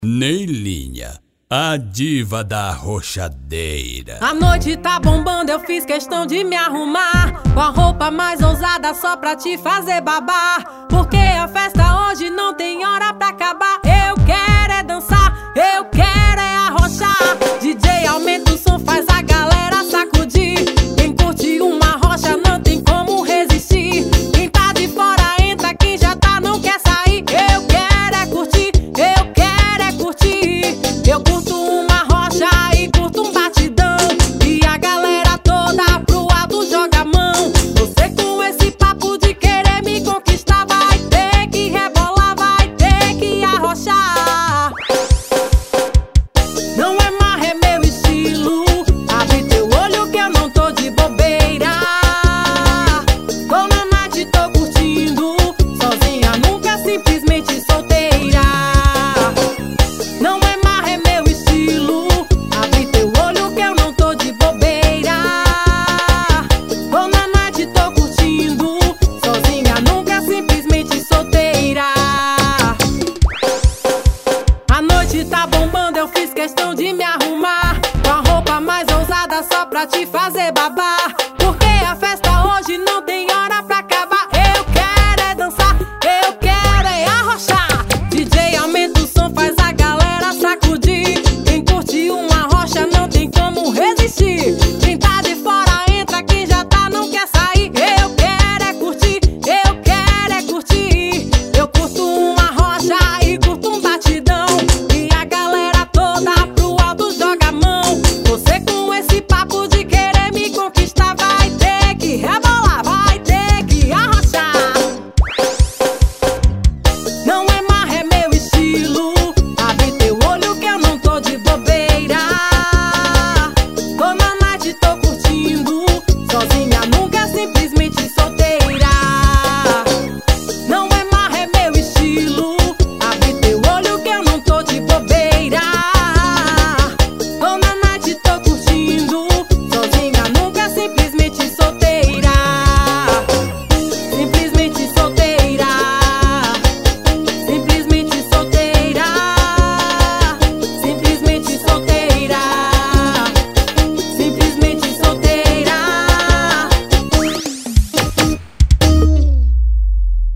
Neilinha, a diva da roxadeira. A noite tá bombando, eu fiz questão de me arrumar com a roupa mais ousada só pra te fazer babar. Porque a festa hoje não tem hora pra acabar. Eu quero é dançar, eu quero é arrochar. DJ aumenta o som, faz a galera sacudir. Quem curte uma rocha não tem como resistir. Quem tá de fora entra, quem já tá não quer sair. Eu quero é curtir, eu quero é curtir. Eu curto uma rocha e curto um batidão. E a galera toda pro alto joga a mão. Você com esse papo de querer me conquistar vai ter que rebolar, vai ter que arrochar. Não é marra, é meu estilo. Abre teu olho que eu não tô de bobeira. Tô na night, tô curtindo. Sozinha nunca, simplesmente solteira. Não é marra, é meu estilo. Abre teu olho que eu não tô de bobeira. Tô na night, tô curtindo. Sozinha nunca, simplesmente solteira. A noite tá bombando, eu fiz questão de me arrumar com a roupa mais ousada só pra te fazer babar.